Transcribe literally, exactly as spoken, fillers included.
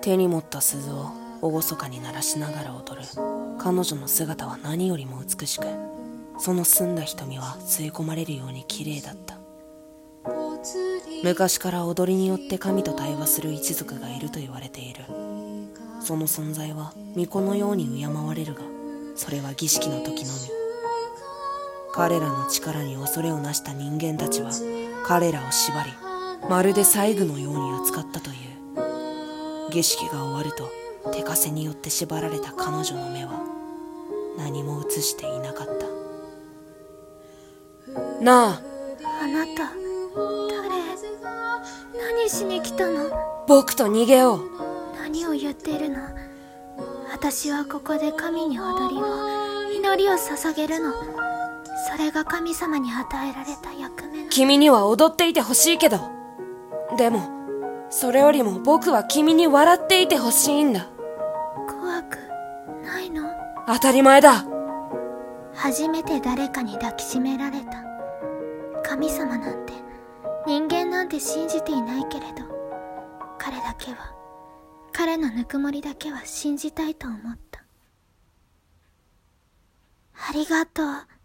手に持った鈴を厳かに鳴らしながら踊る彼女の姿は何よりも美しく、その澄んだ瞳は吸い込まれるように綺麗だった。昔から踊りによって神と対話する一族がいると言われている。その存在は巫女のように敬われるが、それは儀式の時のみ。彼らの力に恐れをなした人間たちは彼らを縛り、まるで細具のように扱ったという。儀式が終わると手枷によって縛られた彼女の目は何も映していなかった。なあ、 あなた誰？何しに来たの？ 僕と逃げよう。 何を言ってるの？私はここで神に踊りを、祈りを捧げるの。それが神様に与えられた役目なの。 君には踊っていてほしいけど、でもそれよりも僕は君に笑っていてほしいんだ。 怖くないの？ 当たり前だ。 初めて誰かに抱きしめられた。神様なんて、人間なんて信じていないけれど、彼だけは、彼のぬくもりだけは信じたいと思った。ありがとう。